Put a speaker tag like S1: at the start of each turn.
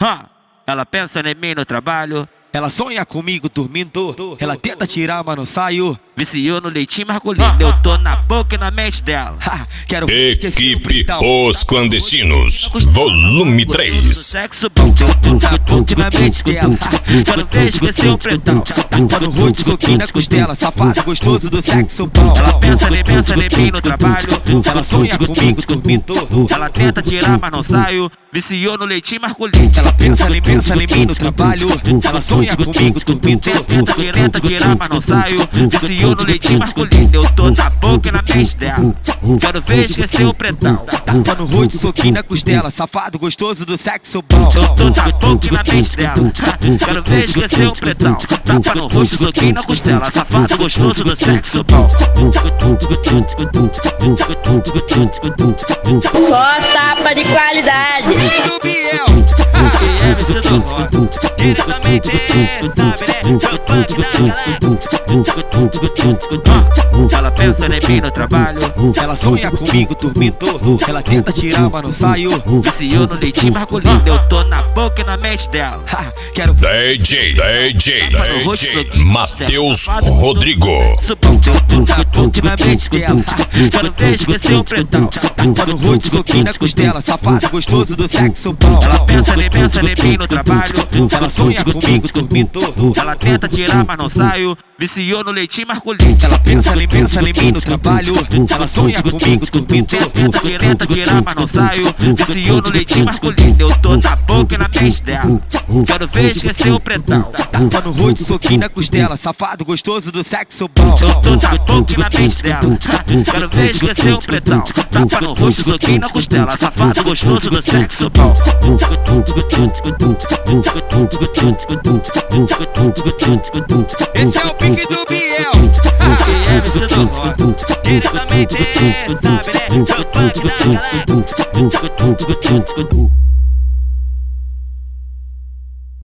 S1: Ela pensa em mim no trabalho.
S2: Ela sonha comigo dormindo. Ela tenta tirar, mas não saio.
S1: Viciou no leitinho masculino. Eu tô na boca e na mente dela.
S2: Quero
S3: Equipe Os Clandestinos, volume 3.
S1: Sexo bom.
S2: Eu tô na boca e na mente dela.
S1: Quero ver esquecer o pretão.
S2: Tá no rosto, soquinho na costela. Safado gostoso do sexo bom.
S1: Ela pensa em mim no trabalho.
S2: Ela sonha comigo dormindo.
S1: Ela tenta tirar, mas não saio. Viciou no leitinho masculino.
S2: Ela pensa em mim no trabalho. Ela sonha comigo dormindo.
S1: Tenta tirar, mas não saio. Viciou no leitinho masculino. Eu tô na boca e na mente dela. Quero ver esquecer o pretão.
S2: Tá no rosto, soquinho na costela. Safado gostoso do sexo bom.
S1: Eu tô na boca e na mente dela. Quero ver esquecer o pretão. Tapa no rosto, soquinho na costela. Safado gostoso do sexo bom.
S4: Só tapa de qualidade.
S2: Do Biel.
S1: E MC do rock. Diretamente, sabe, né? Eu funk da galera. Ela pensa em mim no trabalho.
S2: Ela sonha comigo dormindo. Ela tenta tirar, mas não saio.
S1: Viciou no leitinho masculino. Eu tô na boca e na mente dela.
S2: Quero
S3: DJ Matheus Rodrigo.
S2: na boca e na mente dela.
S1: Quero ver esquecer o pretão.
S2: Tá no rosto, soquinho na costela. Safado gostoso do sexo bom.
S1: Ela pensa em mim no trabalho.
S2: Ela sonha comigo dormindo.
S1: Ela tenta tirar, mas não saio. Viciou no leitinho masculino.
S2: Ela pensa em mim no trabalho. Ela sonha comigo dormindo.
S1: Tenta tirar, mas não saio. Viciou no leitinho masculino. Eu tô na boca e na mente dela. Quero ver esquecer o pretão.
S2: Tá no rosto, soquinho na costela. Safado gostoso do sexo bom.
S1: Eu tô na boca e na mente dela. Quero ver esquecer o pretão. Tapa no rosto, soquinho na costela. Safado gostoso do sexo bom.
S2: Esse é o pique do Biel.
S1: E MC do rock. Diretamente, sabe, né? Eu funk da galera.